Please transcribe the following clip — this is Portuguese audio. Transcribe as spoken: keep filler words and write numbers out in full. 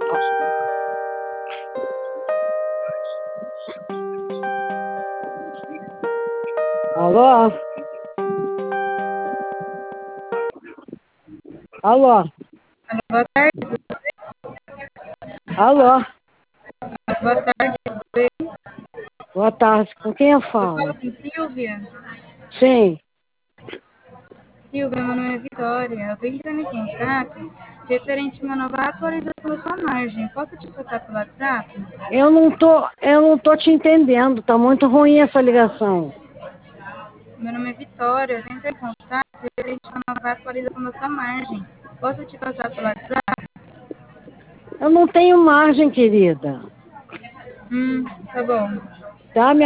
Alô? Alô? Boa tarde, Alô? boa tarde. Boa tarde. Com quem eu Eu falo falo? com Silvia. Sim. Silvia, meu nome é Vitória. Eu venho entrando em contato referente a uma nova atualização da sua margem. Posso te passar pelo WhatsApp? Eu não tô, eu não tô te entendendo. Tá muito ruim essa ligação. Meu nome é Vitória. Eu venho entrar em contato referente a uma nova atualização da sua margem. Posso te passar pelo WhatsApp? Eu não tenho margem, querida. Hum, tá bom. Tá?